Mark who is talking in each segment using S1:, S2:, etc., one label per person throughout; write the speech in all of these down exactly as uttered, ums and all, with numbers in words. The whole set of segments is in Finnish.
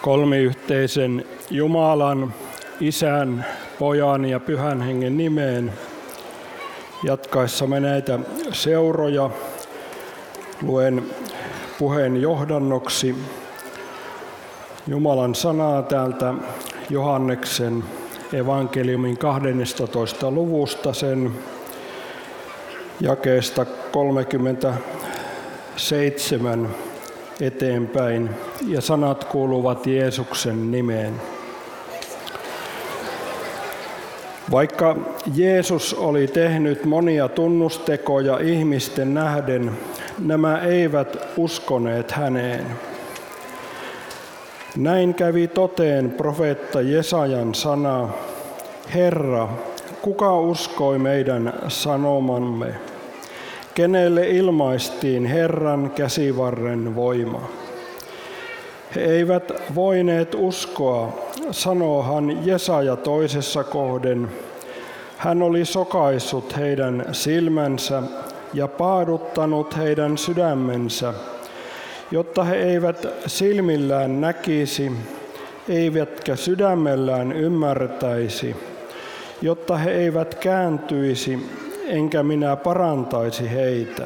S1: kolmiyhteisen Jumalan, Isän, Pojan ja Pyhän Hengen nimeen. Jatkaessamme näitä seuroja luen puheen johdannoksi Jumalan sanaa täältä Johanneksen evankeliumin kahdennestatoista luvusta, sen jakeesta kolmekymmentäseitsemän eteenpäin, ja sanat kuuluvat Jeesuksen nimeen. Vaikka Jeesus oli tehnyt monia tunnustekoja ihmisten nähden, nämä eivät uskoneet häneen. Näin kävi toteen profeetta Jesajan sana: Herra, kuka uskoi meidän sanomamme? Kenelle ilmaistiin Herran käsivarren voima? He eivät voineet uskoa, sanoohan Jesaja toisessa kohden. Hän oli sokaissut heidän silmänsä ja paaduttanut heidän sydämensä, jotta he eivät silmillään näkisi, eivätkä sydämellään ymmärtäisi, jotta he eivät kääntyisi, enkä minä parantaisi heitä.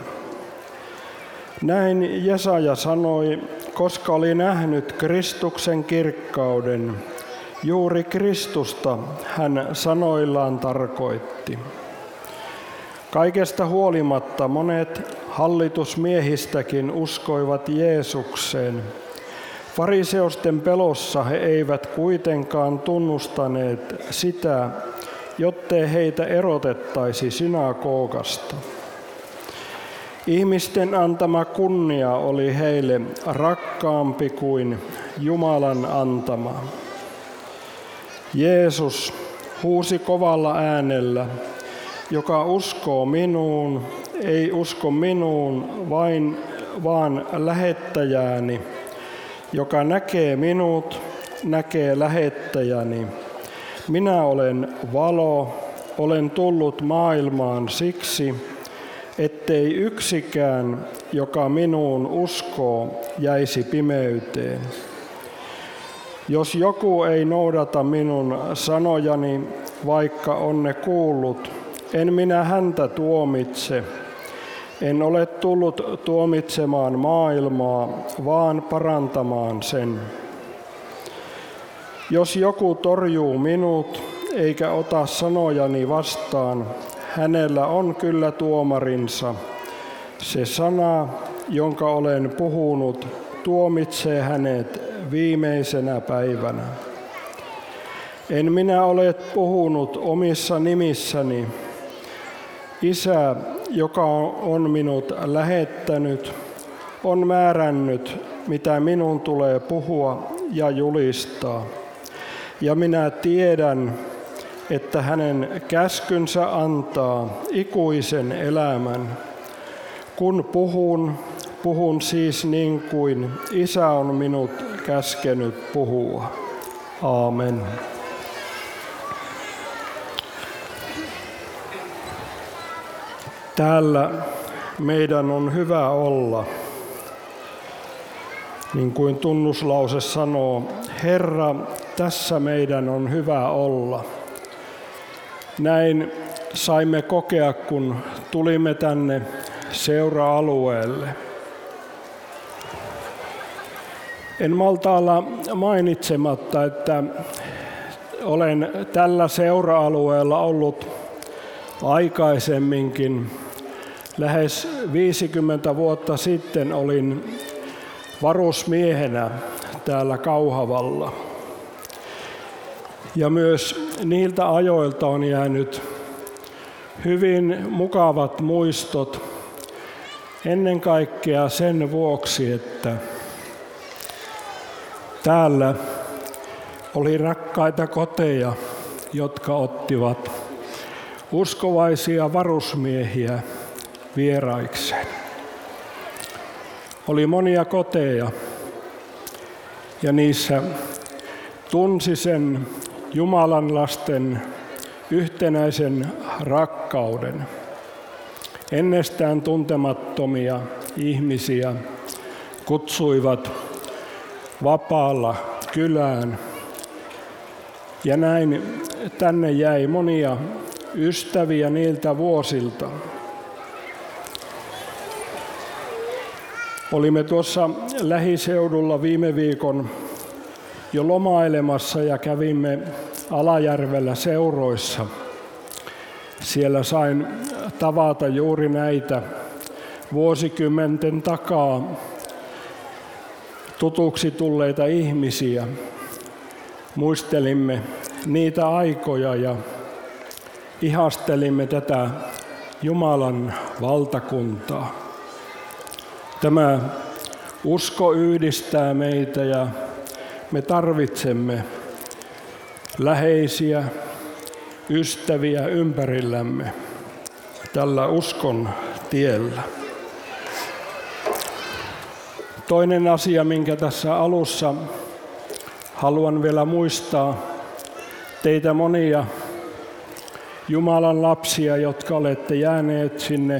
S1: Näin Jesaja sanoi, koska oli nähnyt Kristuksen kirkkauden. Juuri Kristusta hän sanoillaan tarkoitti. Kaikesta huolimatta monet hallitusmiehistäkin uskoivat Jeesukseen. Fariseusten pelossa he eivät kuitenkaan tunnustaneet sitä, jottei heitä erotettaisi synagogasta. Ihmisten antama kunnia oli heille rakkaampi kuin Jumalan antama. Jeesus huusi kovalla äänellä: joka uskoo minuun, ei usko minuun, vain, vaan lähettäjääni. Joka näkee minut, näkee lähettäjäni. Minä olen valo, olen tullut maailmaan siksi, ettei yksikään, joka minuun uskoo, jäisi pimeyteen. Jos joku ei noudata minun sanojani, vaikka on ne kuullut, en minä häntä tuomitse. En ole tullut tuomitsemaan maailmaa, vaan parantamaan sen. Jos joku torjuu minut, eikä ota sanojani vastaan, hänellä on kyllä tuomarinsa. Se sana, jonka olen puhunut, tuomitsee hänet viimeisenä päivänä. En minä ole puhunut omissa nimissäni. Isä, joka on minut lähettänyt, on määrännyt, mitä minun tulee puhua ja julistaa. Ja minä tiedän, että hänen käskynsä antaa ikuisen elämän. Kun puhun, puhun siis niin kuin Isä on minut käskenyt puhua. Aamen. Täällä meidän on hyvä olla. Niin kuin tunnuslause sanoo, Herra, tässä meidän on hyvä olla. Näin saimme kokea, kun tulimme tänne seura-alueelle. En malta olla mainitsematta, että olen tällä seura-alueella ollut aikaisemminkin. Lähes viisikymmentä vuotta sitten olin varusmiehenä täällä Kauhavalla. Ja myös niiltä ajoilta on jäänyt hyvin mukavat muistot, ennen kaikkea sen vuoksi, että täällä oli rakkaita koteja, jotka ottivat uskovaisia varusmiehiä vieraikseen. Oli monia koteja ja niissä tunsi sen Jumalan lasten yhtenäisen rakkauden. Ennestään tuntemattomia ihmisiä kutsuivat vapaalla kylään. Ja näin tänne jäi monia ystäviä niiltä vuosilta. Olimme tuossa lähiseudulla viime viikon jo lomailemassa ja kävimme Alajärvellä seuroissa. Siellä sain tavata juuri näitä vuosikymmenten takaa tutuksi tulleita ihmisiä. Muistelimme niitä aikoja ja ihastelimme tätä Jumalan valtakuntaa. Tämä usko yhdistää meitä ja me tarvitsemme läheisiä, ystäviä ympärillämme tällä uskon tiellä. Toinen asia, minkä tässä alussa haluan vielä muistaa, teitä monia Jumalan lapsia, jotka olette jääneet sinne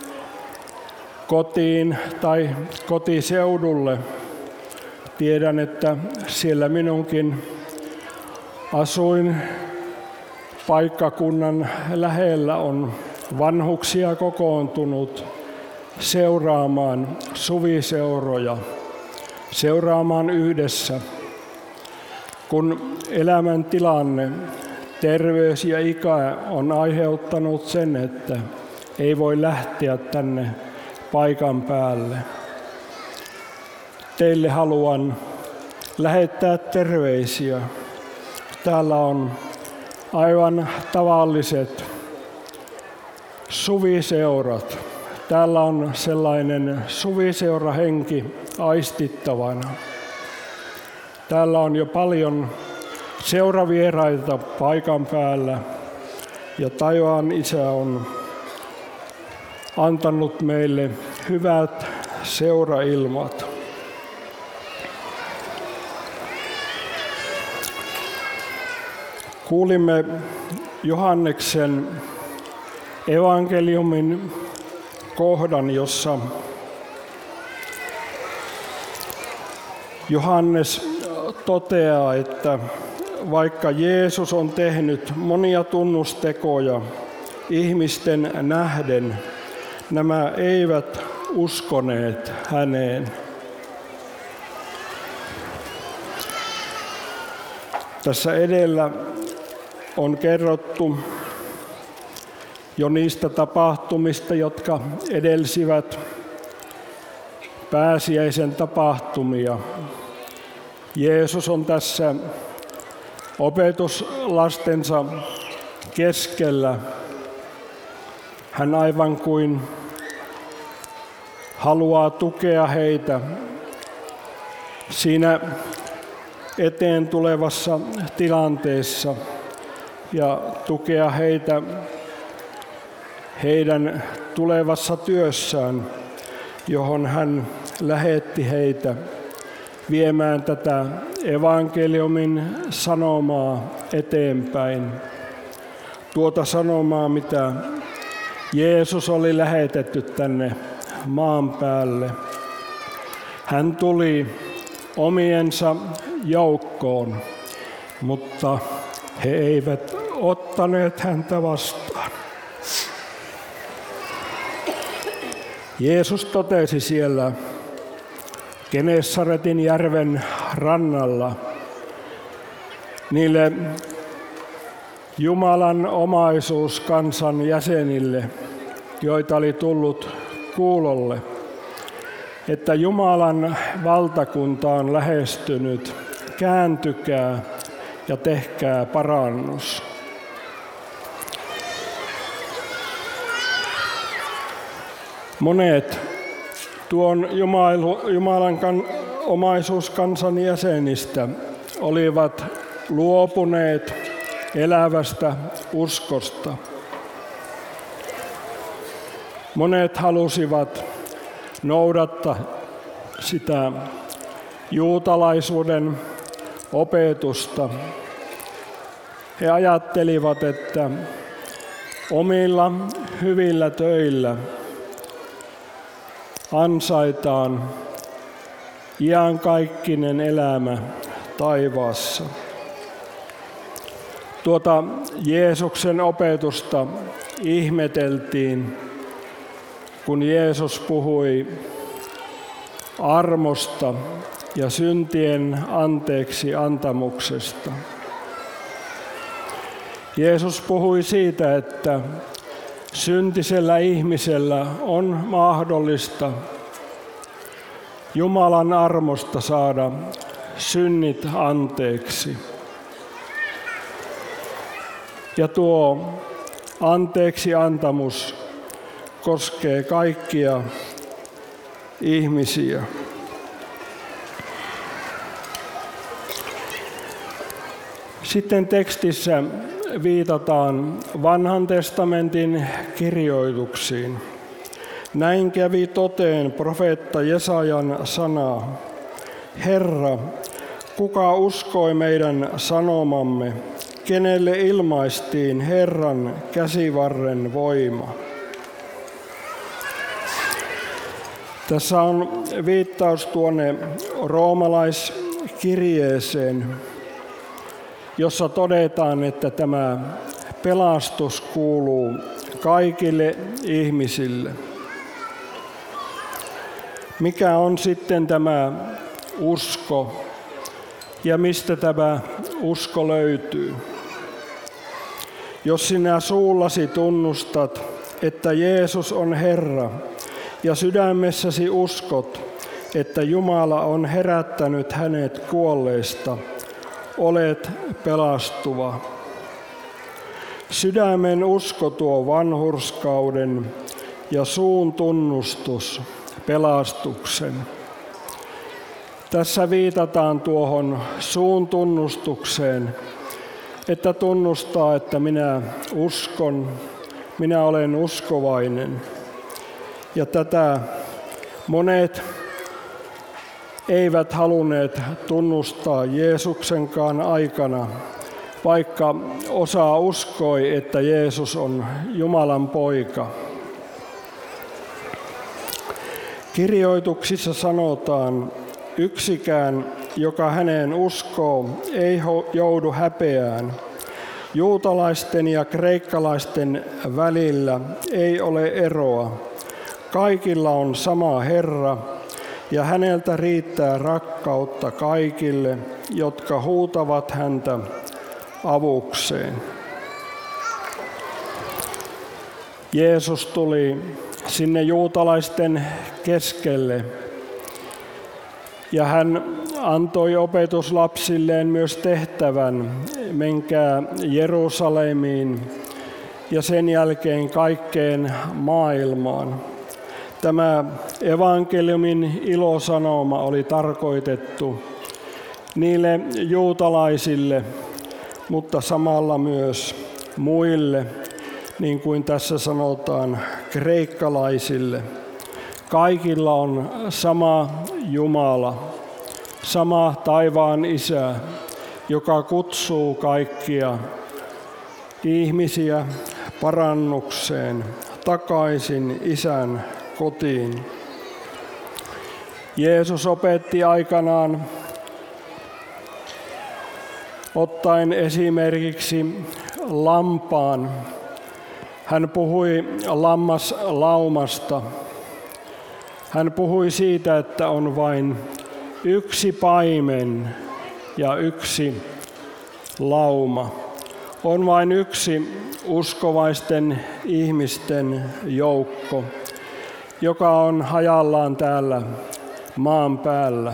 S1: kotiin tai kotiseudulle. Tiedän, että siellä minunkin asuin paikkakunnan lähellä on vanhuksia kokoontunut seuraamaan suviseuroja, seuraamaan yhdessä. Kun elämäntilanne, terveys ja ikä on aiheuttanut sen, että ei voi lähteä tänne paikan päälle. Teille haluan lähettää terveisiä. Täällä on aivan tavalliset suviseurat. Täällä on sellainen suviseurahenki aistittavana. Täällä on jo paljon seuravieraita paikan päällä ja taivaan Isä on antanut meille hyvät seurailmat. Kuulimme Johanneksen evankeliumin kohdan, jossa Johannes toteaa, että vaikka Jeesus on tehnyt monia tunnustekoja ihmisten nähden, nämä eivät uskoneet häneen. Tässä edellä on kerrottu jo niistä tapahtumista, jotka edelsivät pääsiäisen tapahtumia. Jeesus on tässä opetuslastensa keskellä. Hän aivan kuin haluaa tukea heitä siinä eteen tulevassa tilanteessa ja tukea heitä heidän tulevassa työssään, johon hän lähetti heitä viemään tätä evankeliumin sanomaa eteenpäin. Tuota sanomaa, mitä Jeesus oli lähetetty tänne maan päälle. Hän tuli omiensa joukkoon, mutta he eivät ottaneet häntä vastaan. Jeesus totesi siellä Genesaretin järven rannalla niille Jumalan omaisuuskansan jäsenille, joita oli tullut kuulolle, että Jumalan valtakunta on lähestynyt, kääntykää ja tehkää parannus. Monet tuon Jumalan omaisuuskansan jäsenistä olivat luopuneet elävästä uskosta. Monet halusivat noudattaa sitä juutalaisuuden opetusta. He ajattelivat, että omilla hyvillä töillä ansaitaan iankaikkinen elämä taivaassa. Tuota Jeesuksen opetusta ihmeteltiin, kun Jeesus puhui armosta ja syntien anteeksi antamuksesta. Jeesus puhui siitä, että syntisellä ihmisellä on mahdollista Jumalan armosta saada synnit anteeksi. Ja tuo anteeksi antamus koskee kaikkia ihmisiä. Sitten tekstissä viitataan Vanhan testamentin kirjoituksiin. Näin kävi toteen profeetta Jesajan sana. Herra, kuka uskoi meidän sanomamme, kenelle ilmaistiin Herran käsivarren voima? Tässä on viittaus tuonne roomalaiskirjeeseen, jossa todetaan, että tämä pelastus kuuluu kaikille ihmisille. Mikä on sitten tämä usko ja mistä tämä usko löytyy? Jos sinä suullasi tunnustat, että Jeesus on Herra, ja sydämessäsi uskot, että Jumala on herättänyt hänet kuolleista, olet pelastuva. Sydämen usko tuo vanhurskauden ja suun tunnustus pelastuksen. Tässä viitataan tuohon suun tunnustukseen, että tunnustaa, että minä uskon, minä olen uskovainen. Ja tätä monet eivät halunneet tunnustaa Jeesuksenkaan aikana, vaikka osa uskoi, että Jeesus on Jumalan poika. Kirjoituksissa sanotaan, yksikään, joka häneen uskoo, ei joudu häpeään. Juutalaisten ja kreikkalaisten välillä ei ole eroa. Kaikilla on sama Herra, ja häneltä riittää rakkautta kaikille, jotka huutavat häntä avukseen. Jeesus tuli sinne juutalaisten keskelle, ja hän antoi opetuslapsilleen myös tehtävän, menkää Jerusalemiin ja sen jälkeen kaikkeen maailmaan. Tämä evankeliumin ilosanoma oli tarkoitettu niille juutalaisille, mutta samalla myös muille, niin kuin tässä sanotaan, kreikkalaisille. Kaikilla on sama Jumala, sama taivaan Isä, joka kutsuu kaikkia ihmisiä parannukseen takaisin Isän kotiin. Jeesus opetti aikanaan ottaen esimerkiksi lampaan. Hän puhui lammaslaumasta. Hän puhui siitä, että on vain yksi paimen ja yksi lauma. On vain yksi uskovaisten ihmisten joukko, joka on hajallaan täällä maan päällä.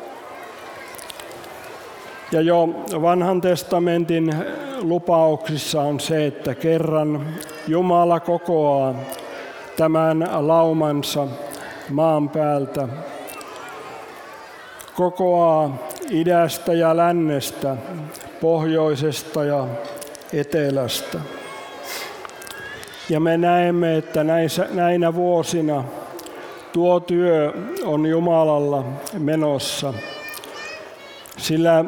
S1: Ja jo Vanhan testamentin lupauksissa on se, että kerran Jumala kokoaa tämän laumansa maan päältä, kokoaa idästä ja lännestä, pohjoisesta ja etelästä. Ja me näemme, että näissä, näinä vuosina tuo työ on Jumalalla menossa, sillä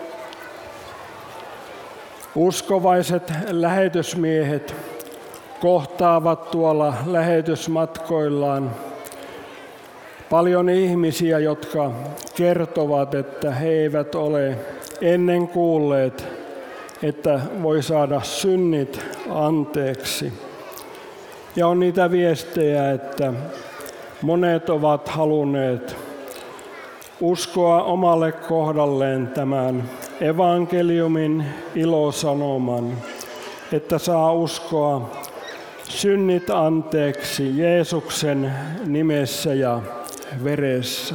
S1: uskovaiset lähetysmiehet kohtaavat tuolla lähetysmatkoillaan Paljon ihmisiä, jotka kertovat, että he eivät ole ennen kuulleet, että voi saada synnit anteeksi. Ja on niitä viestejä, että monet ovat halunneet uskoa omalle kohdalleen tämän evankeliumin ilosanoman, että saa uskoa synnit anteeksi Jeesuksen nimessä ja veressä.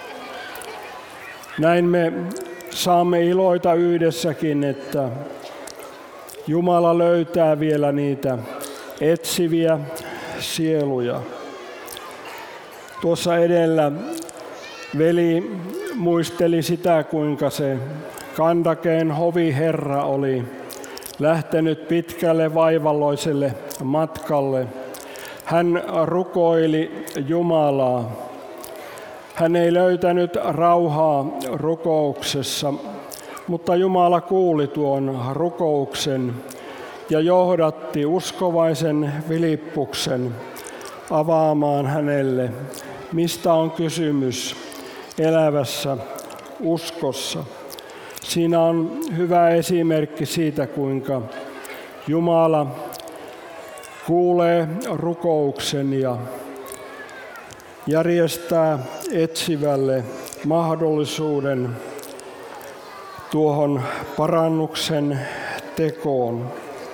S1: Näin me saamme iloita yhdessäkin, että Jumala löytää vielä niitä etsiviä sieluja. Tuossa edellä veli muisteli sitä, kuinka se Kandakeen hoviherra oli lähtenyt pitkälle vaivalloiselle matkalle. Hän rukoili Jumalaa. Hän ei löytänyt rauhaa rukouksessa, mutta Jumala kuuli tuon rukouksen ja johdatti uskovaisen Filippuksen avaamaan hänelle, mistä on kysymys elävässä uskossa. Siinä on hyvä esimerkki siitä, kuinka Jumala kuulee rukouksen ja järjestää etsivälle mahdollisuuden tuohon parannuksen tekoon.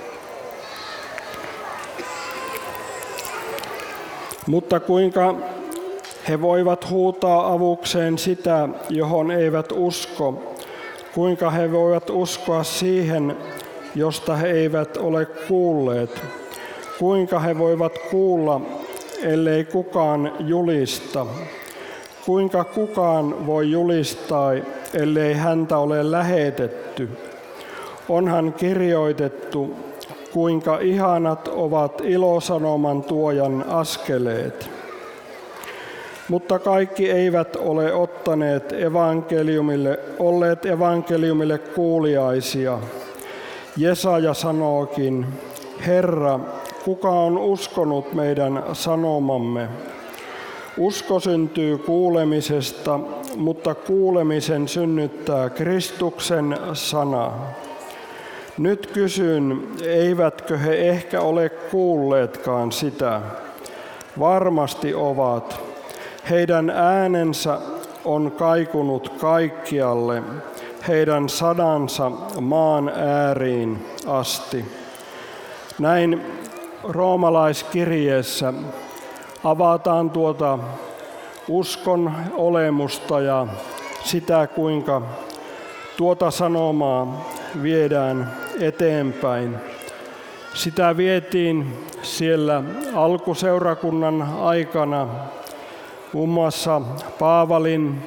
S1: Mutta kuinka he voivat huutaa avukseen sitä, johon eivät usko? Kuinka he voivat uskoa siihen, josta he eivät ole kuulleet? Kuinka he voivat kuulla, ellei kukaan julista? Kuinka kukaan voi julistaa, ellei häntä ole lähetetty? Onhan kirjoitettu, kuinka ihanat ovat ilosanoman tuojan askeleet. Mutta kaikki eivät ole ottaneet evankeliumille, olleet evankeliumille kuuliaisia. Jesaja sanookin, Herra, kuka on uskonut meidän sanomamme? Usko syntyy kuulemisesta, mutta kuulemisen synnyttää Kristuksen sana. Nyt kysyn, eivätkö he ehkä ole kuulleetkaan sitä? Varmasti ovat. Heidän äänensä on kaikunut kaikkialle, heidän sanansa maan ääriin asti. Näin roomalaiskirjeessä avataan tuota uskon olemusta ja sitä, kuinka tuota sanomaa viedään eteenpäin. Sitä vietiin siellä alkuseurakunnan aikana muun muassa Paavalin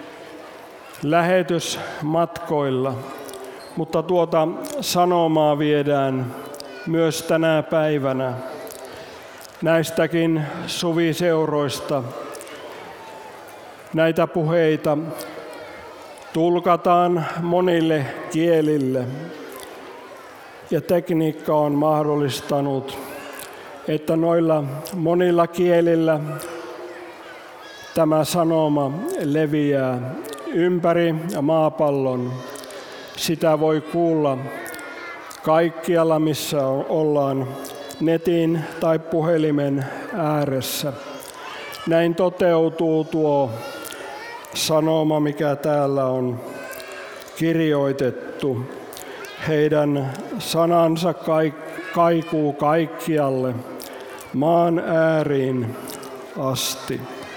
S1: lähetysmatkoilla, mutta tuota sanomaa viedään myös tänä päivänä. Näistäkin suviseuroista näitä puheita tulkataan monille kielille ja tekniikka on mahdollistanut, että noilla monilla kielillä tämä sanoma leviää ympäri maapallon. Sitä voi kuulla kaikkialla, missä ollaan netin tai puhelimen ääressä. Näin toteutuu tuo sanoma, mikä täällä on kirjoitettu. Heidän sanansa kaikuu kaikkialle, maan ääriin asti.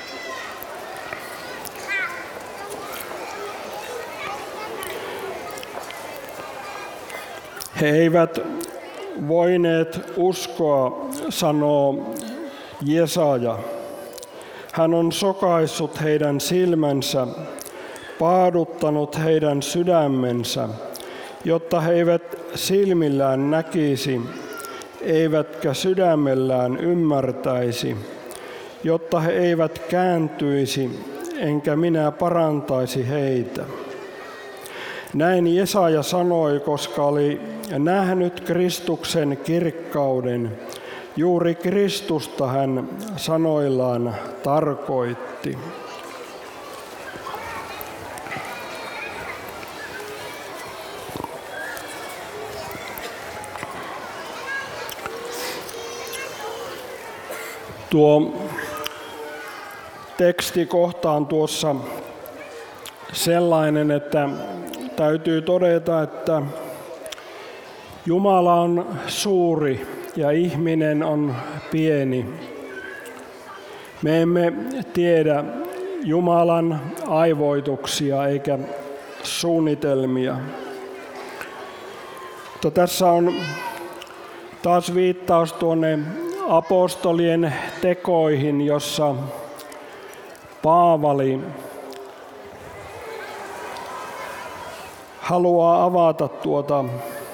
S1: He eivät voineet uskoa, sanoo Jesaja. Hän on sokaissut heidän silmänsä, paaduttanut heidän sydämensä, jotta he eivät silmillään näkisi, eivätkä sydämellään ymmärtäisi, jotta he eivät kääntyisi, enkä minä parantaisi heitä. Näin Jesaja sanoi, koska oli nähnyt Kristuksen kirkkauden. Juuri Kristusta hän sanoillaan tarkoitti. Tuo tekstikohta on tuossa sellainen, että täytyy todeta, että Jumala on suuri ja ihminen on pieni. Me emme tiedä Jumalan aivoituksia eikä suunnitelmia. Mutta tässä on taas viittaus tuonne apostolien tekoihin, jossa Paavali haluaa avata tuota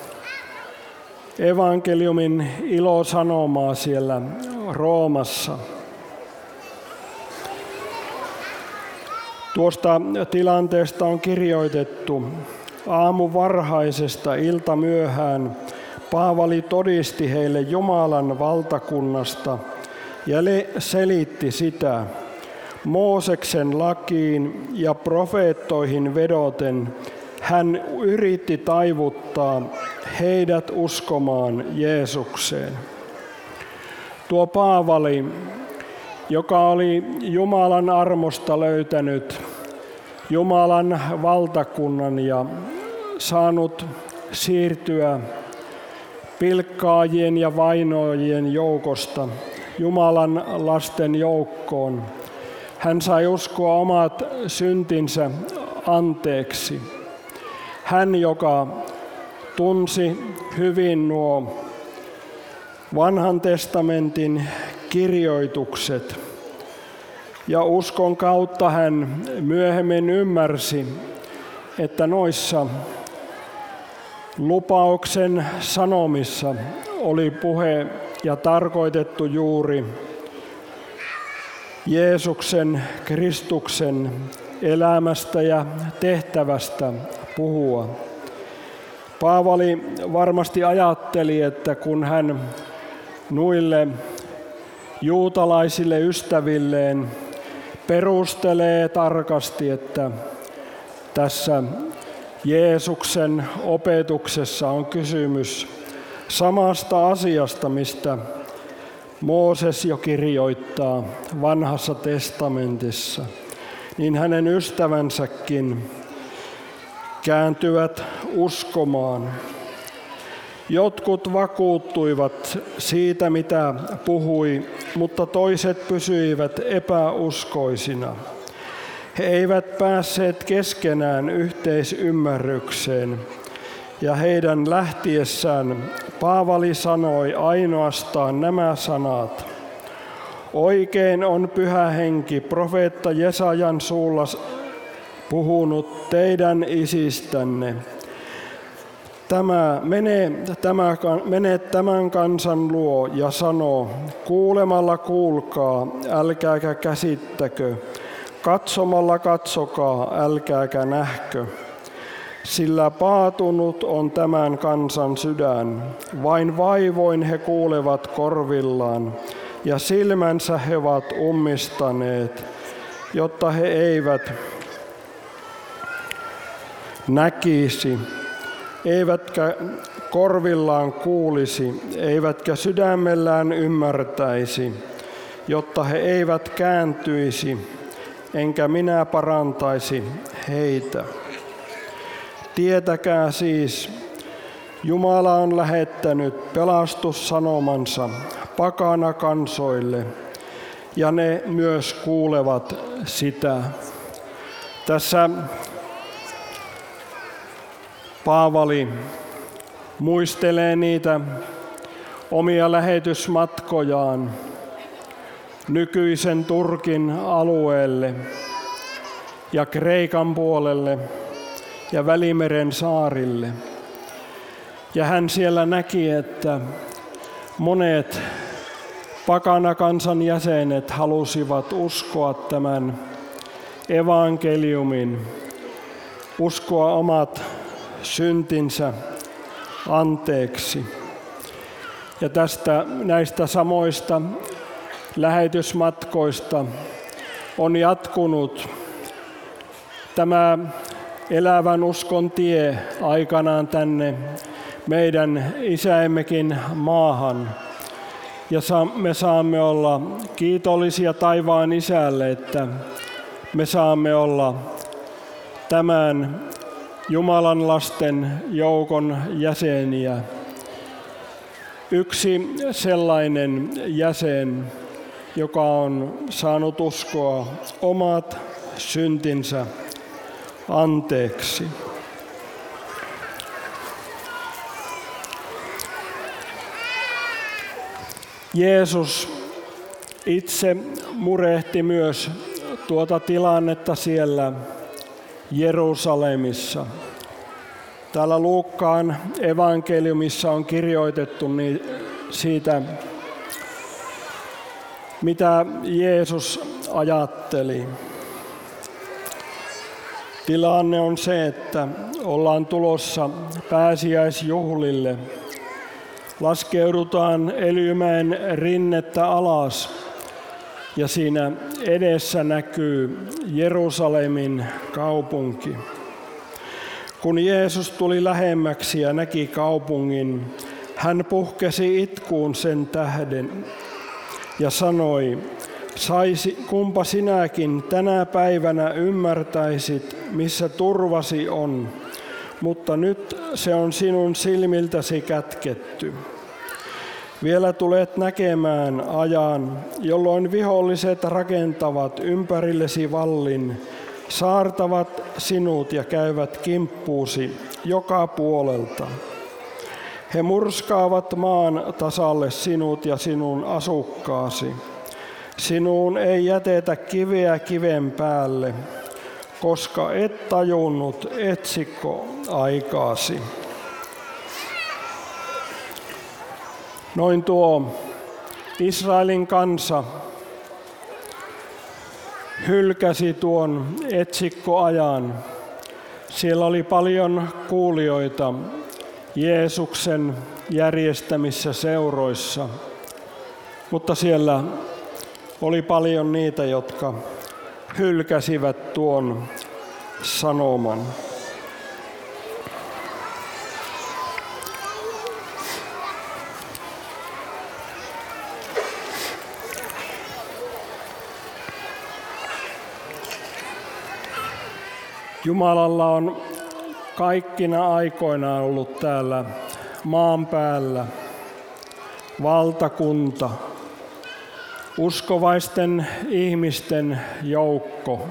S1: evankeliumin ilosanomaa siellä Roomassa. Tuosta tilanteesta on kirjoitettu: aamu varhaisesta ilta myöhään Paavali todisti heille Jumalan valtakunnasta ja selitti sitä. Mooseksen lakiin ja profeettoihin vedoten hän yritti taivuttaa heidät uskomaan Jeesukseen. Tuo Paavali, joka oli Jumalan armosta löytänyt Jumalan valtakunnan ja saanut siirtyä pilkkaajien ja vainoajien joukosta Jumalan lasten joukkoon, hän sai uskoa omat syntinsä anteeksi. Hän, joka tunsi hyvin nuo vanhan testamentin kirjoitukset ja uskon kautta hän myöhemmin ymmärsi, että noissa lupauksen sanomissa oli puhe ja tarkoitettu juuri Jeesuksen, Kristuksen elämästä ja tehtävästä puhua. Paavali varmasti ajatteli, että kun hän nuille juutalaisille ystävilleen perustelee tarkasti, että tässä Jeesuksen opetuksessa on kysymys samasta asiasta, mistä Mooses jo kirjoittaa vanhassa testamentissa, niin hänen ystävänsäkin kääntyvät uskomaan. Jotkut vakuuttuivat siitä, mitä puhui, mutta toiset pysyivät epäuskoisina. He eivät päässeet keskenään yhteisymmärrykseen, ja heidän lähtiessään Paavali sanoi ainoastaan nämä sanat: oikein on Pyhä Henki profeetta Jesajan suulla puhunut teidän isistänne. Tämä, mene, tämä, mene tämän kansan luo ja sanoo, kuulemalla kuulkaa, älkääkä käsittäkö, katsomalla katsokaa, älkääkä nähkö. Sillä paatunut on tämän kansan sydän, vain vaivoin he kuulevat korvillaan, ja silmänsä he ovat ummistaneet, jotta he eivät näkisi, eivätkä korvillaan kuulisi, eivätkä sydämellään ymmärtäisi, jotta he eivät kääntyisi, enkä minä parantaisi heitä. Tietäkää siis, Jumala on lähettänyt pelastussanomansa pakana kansoille, ja ne myös kuulevat sitä. Tässä Paavali muistelee niitä omia lähetysmatkojaan nykyisen Turkin alueelle ja Kreikan puolelle ja Välimeren saarille. Ja hän siellä näki, että monet pakanakansan jäsenet halusivat uskoa tämän evankeliumin, uskoa omat syntinsä anteeksi. Ja tästä näistä samoista lähetysmatkoista on jatkunut tämä elävän uskon tie aikanaan tänne meidän isäimmekin maahan. Ja me saamme olla kiitollisia taivaan Isälle, että me saamme olla tämän Jumalan lasten joukon jäseniä. Yksi sellainen jäsen, joka on saanut uskoa omat syntinsä anteeksi. Jeesus itse murehti myös tuota tilannetta siellä Jerusalemissa. Täällä Luukkaan evankeliumissa on kirjoitettu siitä, mitä Jeesus ajatteli. Tilanne on se, että ollaan tulossa pääsiäisjuhlille. Laskeudutaan Elymäen rinnettä alas ja siinä edessä näkyy Jerusalemin kaupunki. Kun Jeesus tuli lähemmäksi ja näki kaupungin, hän puhkesi itkuun sen tähden ja sanoi, saisi kumpa sinäkin tänä päivänä ymmärtäisit, missä turvasi on, mutta nyt se on sinun silmiltäsi kätketty. Vielä tulet näkemään ajan, jolloin viholliset rakentavat ympärillesi vallin, saartavat sinut ja käyvät kimppuusi joka puolelta. He murskaavat maan tasalle sinut ja sinun asukkaasi. Sinuun ei jätetä kiveä kiven päälle, koska et tajunnut etsikko aikaasi. Noin tuo Israelin kansa hylkäsi tuon etsikkoajan. Siellä oli paljon kuulijoita Jeesuksen järjestämissä seuroissa, mutta siellä oli paljon niitä, jotka hylkäsivät tuon sanoman. Jumalalla on kaikkina aikoina ollut täällä maan päällä valtakunta, uskovaisten ihmisten joukko.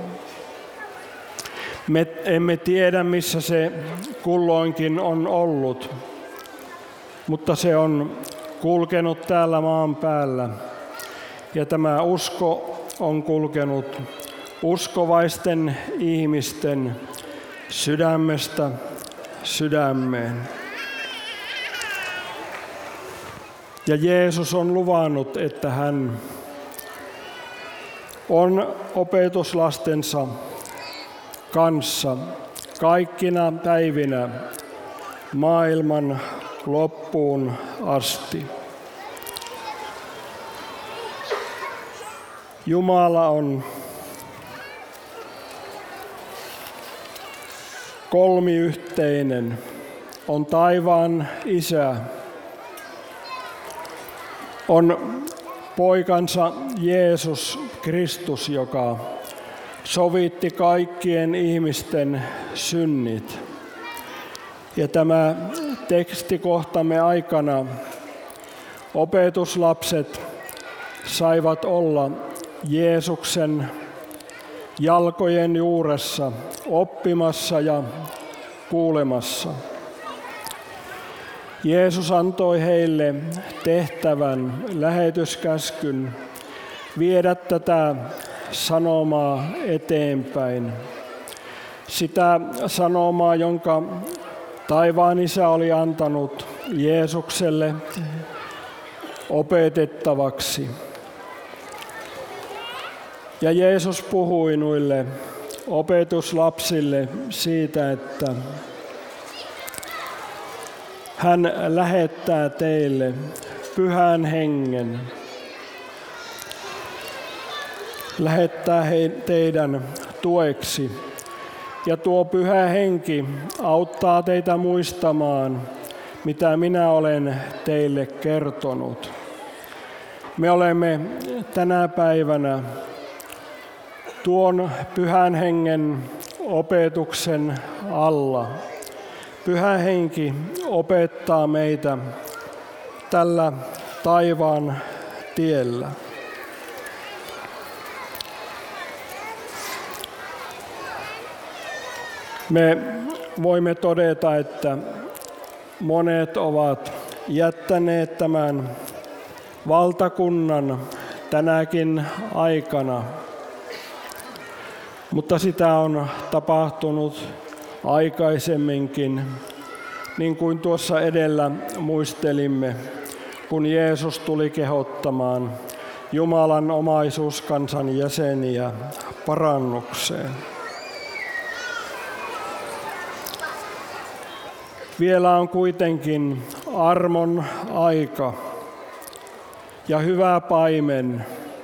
S1: Me emme tiedä, missä se kulloinkin on ollut, mutta se on kulkenut täällä maan päällä. Ja tämä usko on kulkenut uskovaisten ihmisten sydämestä sydämeen. Ja Jeesus on luvannut, että hän on opetuslastensa kanssa kaikkina päivinä maailman loppuun asti. Jumala on kolmiyhteinen, on taivaan Isä, on poikansa Jeesus Kristus, joka sovitti kaikkien ihmisten synnit. Ja tämä tekstikohtamme aikana opetuslapset saivat olla Jeesuksen jalkojen juuressa oppimassa ja kuulemassa. Jeesus antoi heille tehtävän, lähetyskäskyn viedä tätä sanomaa eteenpäin. Sitä sanomaa, jonka taivaan Isä oli antanut Jeesukselle opetettavaksi. Ja Jeesus puhui noille opetuslapsille siitä, että hän lähettää teille Pyhän Hengen, lähettää he, teidän tueksi. Ja tuo Pyhä Henki auttaa teitä muistamaan, mitä minä olen teille kertonut. Me olemme tänä päivänä tuon Pyhän Hengen opetuksen alla. Pyhä Henki opettaa meitä tällä taivaan tiellä. Me voimme todeta, että monet ovat jättäneet tämän valtakunnan tänäkin aikana, mutta sitä on tapahtunut aikaisemminkin, niin kuin tuossa edellä muistelimme, kun Jeesus tuli kehottamaan Jumalan omaisuuskansan jäseniä parannukseen. Vielä on kuitenkin armon aika ja hyvä paimen.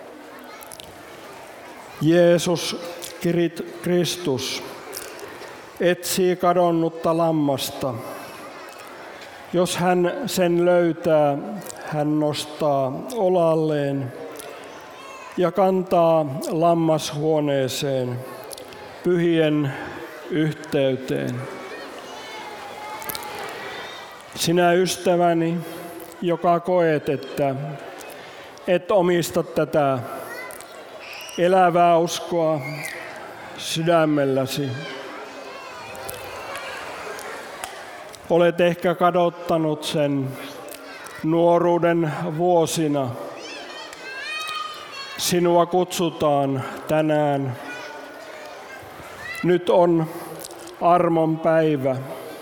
S1: Jeesus Kristus etsii kadonnutta lammasta. Jos hän sen löytää, hän nostaa olalleen ja kantaa lammashuoneeseen pyhien yhteyteen. Sinä ystäväni, joka koet, että et omista tätä elävää uskoa sydämelläsi. Olet ehkä kadottanut sen nuoruuden vuosina. Sinua kutsutaan tänään. Nyt on armon päivä.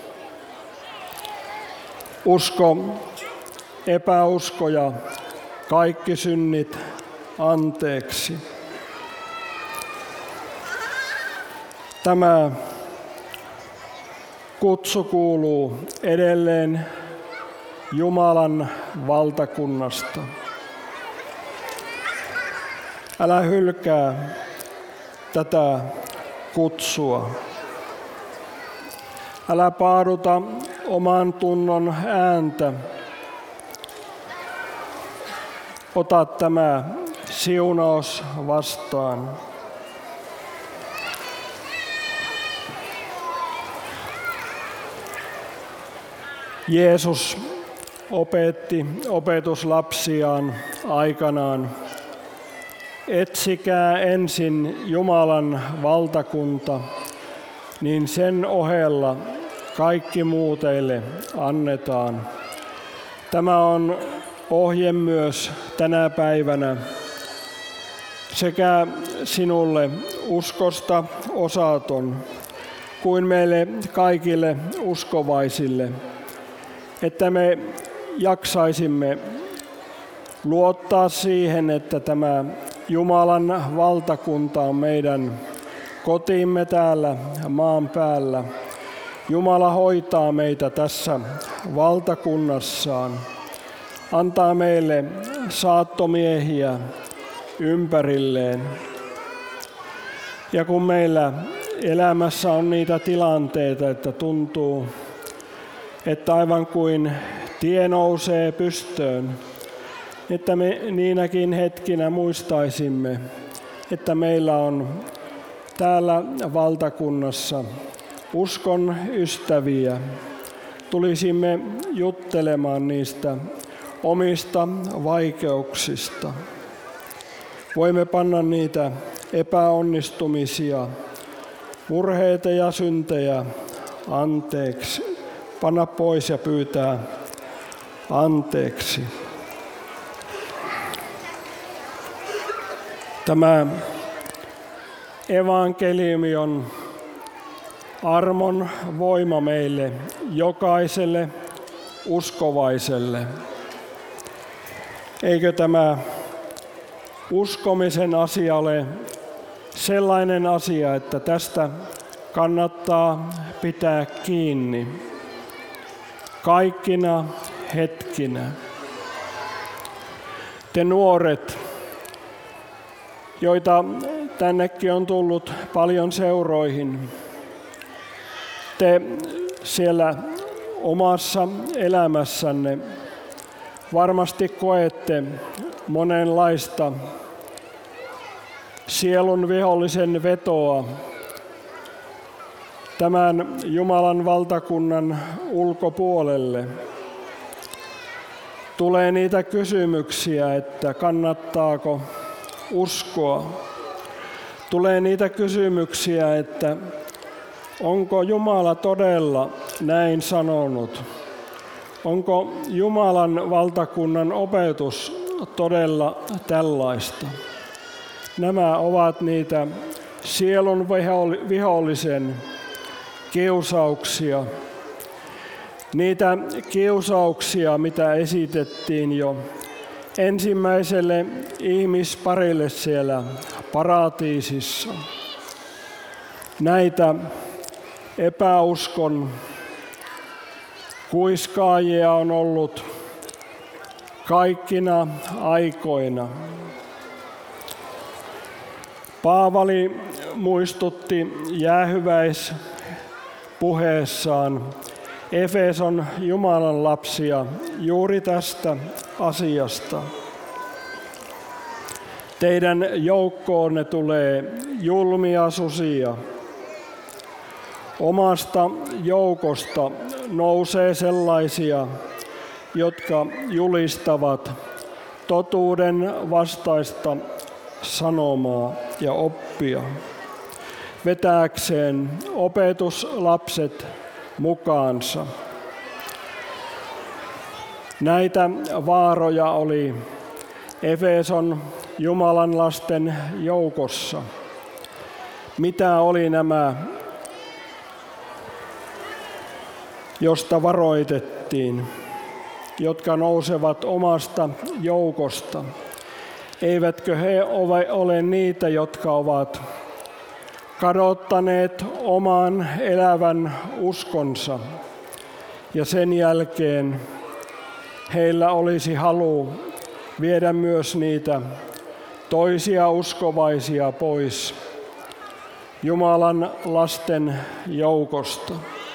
S1: Usko, epäusko ja kaikki synnit anteeksi. Tämä kutsu kuuluu edelleen Jumalan valtakunnasta. Älä hylkää tätä kutsua. Älä paaduta oman tunnon ääntä. Ota tämä siunaus vastaan. Jeesus opetti opetuslapsiaan aikanaan: etsikää ensin Jumalan valtakunta, niin sen ohella kaikki muu teille annetaan. Tämä on ohje myös tänä päivänä sekä sinulle uskosta osaton kuin meille kaikille uskovaisille, että me jaksaisimme luottaa siihen, että tämä Jumalan valtakunta on meidän kotimme täällä maan päällä. Jumala hoitaa meitä tässä valtakunnassaan, antaa meille saattomiehiä ympärilleen. Ja kun meillä elämässä on niitä tilanteita, että tuntuu, että aivan kuin tie nousee pystöön, että me niinäkin hetkinä muistaisimme, että meillä on täällä valtakunnassa uskon ystäviä. Tulisimme juttelemaan niistä omista vaikeuksista. Voimme panna niitä epäonnistumisia, murheita ja syntejä anteeksi, panna pois ja pyytää anteeksi. Tämä evankeliumi on armon voima meille jokaiselle uskovaiselle. Eikö tämä uskomisen asia ole sellainen asia, että tästä kannattaa pitää kiinni kaikkina hetkinä? Te nuoret, joita tännekin on tullut paljon seuroihin, te siellä omassa elämässänne varmasti koette monenlaista sielun vihollisen vetoa tämän Jumalan valtakunnan ulkopuolelle. Tulee niitä kysymyksiä, että kannattaako uskoa. Tulee niitä kysymyksiä, että onko Jumala todella näin sanonut? Onko Jumalan valtakunnan opetus todella tällaista? Nämä ovat niitä sielun vihollisen kiusauksia. Niitä kiusauksia, mitä esitettiin jo ensimmäiselle ihmisparille siellä paratiisissa. Näitä epäuskon kuiskaajia on ollut kaikkina aikoina. Paavali muistutti jäähyväispuheessaan Efeson Jumalan lapsia juuri tästä asiasta. Teidän joukkoonne tulee julmia susia. Omasta joukosta nousee sellaisia, jotka julistavat totuuden vastaista sanomaa ja oppia, vetääkseen opetuslapset mukaansa. Näitä vaaroja oli Efeson Jumalan lasten joukossa. Mitä oli nämä, josta varoitettiin, jotka nousevat omasta joukosta? Eivätkö he ole niitä, jotka ovat kadottaneet oman elävän uskonsa ja sen jälkeen heillä olisi halu viedä myös niitä toisia uskovaisia pois Jumalan lasten joukosta?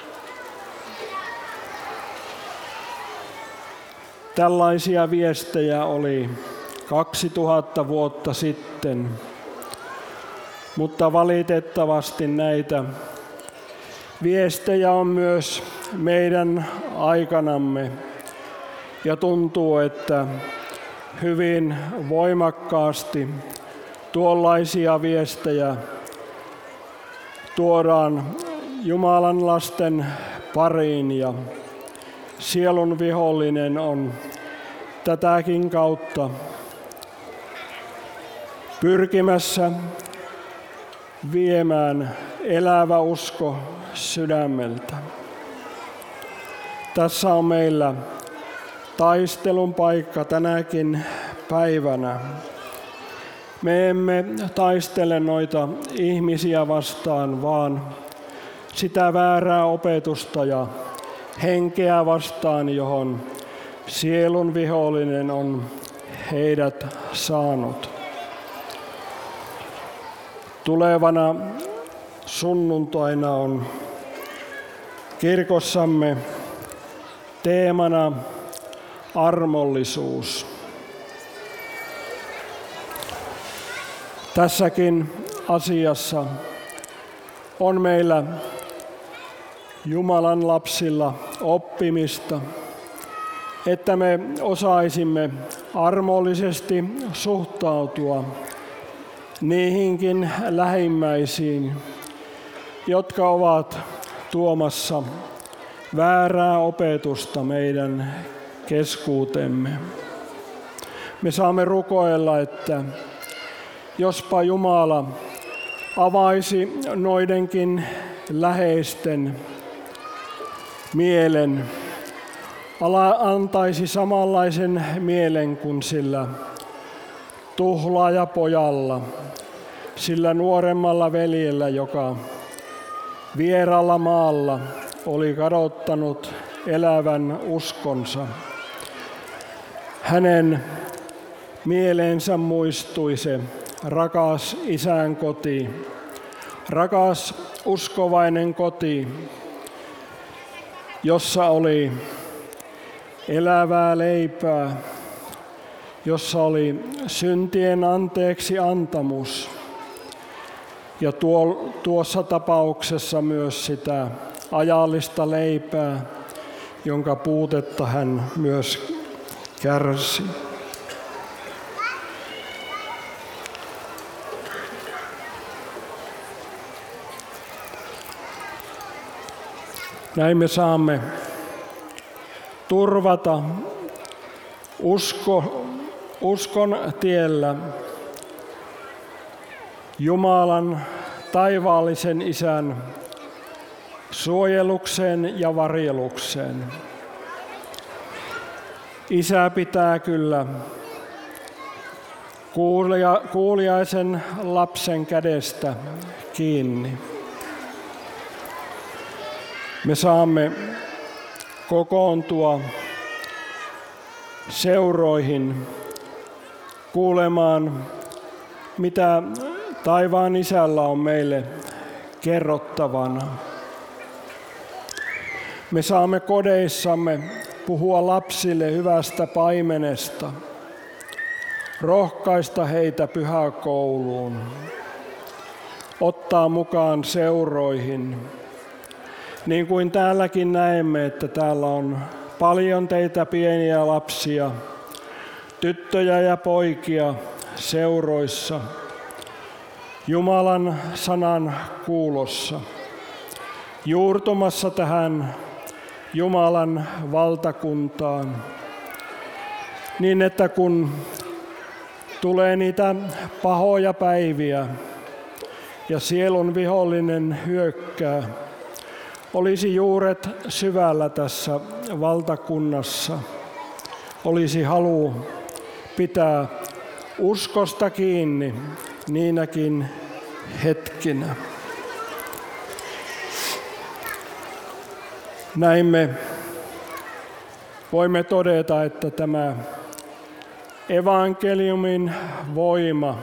S1: Tällaisia viestejä oli kaksituhatta vuotta sitten, mutta valitettavasti näitä viestejä on myös meidän aikanamme ja tuntuu, että hyvin voimakkaasti tuollaisia viestejä tuodaan Jumalan lasten pariin ja sielun vihollinen on tätäkin kautta pyrkimässä viemään elävä usko sydämeltä. Tässä on meillä taistelun paikka tänäkin päivänä. Me emme taistele noita ihmisiä vastaan, vaan sitä väärää opetusta ja henkeä vastaan, johon sielun vihollinen on heidät saanut. Tulevana sunnuntaina on kirkossamme teemana armollisuus. Tässäkin asiassa on meillä Jumalan lapsilla oppimista, että me osaisimme armollisesti suhtautua niihinkin lähimmäisiin, jotka ovat tuomassa väärää opetusta meidän keskuutemme. Me saamme rukoilla, että jospa Jumala avaisi noidenkin läheisten mielen, antaisi samanlaisen mielen kuin sillä tuhlaajapojalla, sillä nuoremmalla veljellä, joka vieraalla maalla oli kadottanut elävän uskonsa. Hänen mieleensä muistui se rakas isän koti, rakas uskovainen koti, jossa oli elävää leipää, jossa oli syntien anteeksi antamus. Ja tuo, tuossa tapauksessa myös sitä ajallista leipää, jonka puutetta hän myös kärsi. Näin me saamme turvata usko, uskon tiellä Jumalan taivaallisen Isän suojelukseen ja varjelukseen. Isä pitää kyllä kuulia, kuuliaisen lapsen kädestä kiinni. Me saamme kokoontua seuroihin kuulemaan, mitä taivaan Isällä on meille kerrottavana. Me saamme kodeissamme puhua lapsille hyvästä paimenesta, rohkaista heitä pyhäkouluun, ottaa mukaan seuroihin. Niin kuin täälläkin näemme, että täällä on paljon teitä pieniä lapsia, tyttöjä ja poikia seuroissa, Jumalan sanan kuulossa, juurtumassa tähän Jumalan valtakuntaan, niin että kun tulee niitä pahoja päiviä ja sielun vihollinen hyökkää, olisi juuret syvällä tässä valtakunnassa, olisi halu pitää uskosta kiinni niinäkin hetkinä. Näin me voimme todeta, että tämä evankeliumin voima,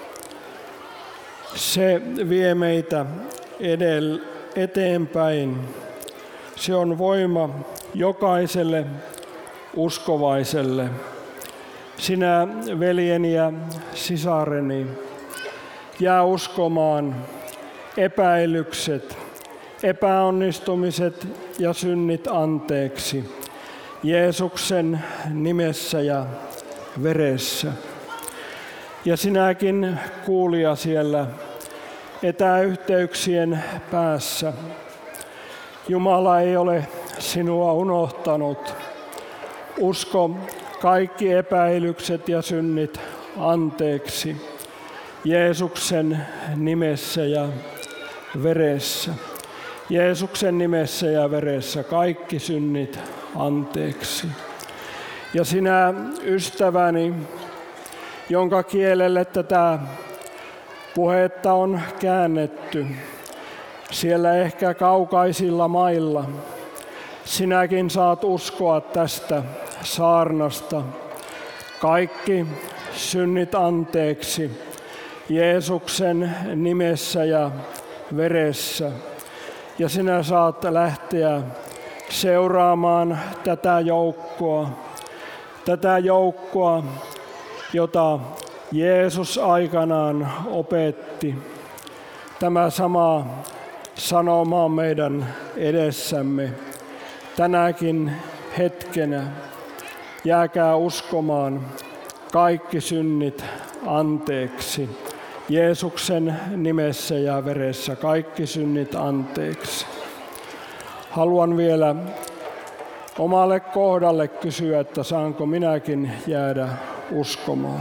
S1: se vie meitä edellä, eteenpäin. Se on voima jokaiselle uskovaiselle. Sinä, veljeni ja sisareni, jää uskomaan epäilykset, epäonnistumiset ja synnit anteeksi Jeesuksen nimessä ja veressä. Ja sinäkin kuulija siellä etäyhteyksien päässä. Jumala ei ole sinua unohtanut. Usko kaikki epäilykset ja synnit anteeksi Jeesuksen nimessä ja veressä. Jeesuksen nimessä ja veressä kaikki synnit anteeksi. Ja sinä ystäväni, jonka kielelle tätä puhetta on käännetty, siellä ehkä kaukaisilla mailla, sinäkin saat uskoa tästä saarnasta. Kaikki synnit anteeksi Jeesuksen nimessä ja veressä. Ja sinä saat lähteä seuraamaan tätä joukkoa, tätä joukkoa, jota Jeesus aikanaan opetti. Tämä sama sanoma on meidän edessämme tänäkin hetkenä. Jääkää uskomaan kaikki synnit anteeksi. Jeesuksen nimessä ja veressä kaikki synnit anteeksi. Haluan vielä omalle kohdalle kysyä, että saanko minäkin jäädä uskomaan.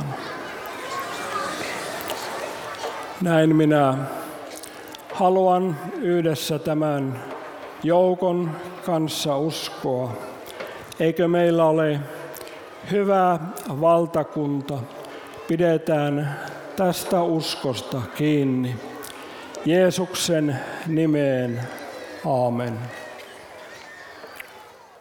S1: Näin minä haluan yhdessä tämän joukon kanssa uskoa. Eikö meillä ole hyvä valtakunta? Pidetään tästä uskosta kiinni. Jeesuksen nimeen. Aamen.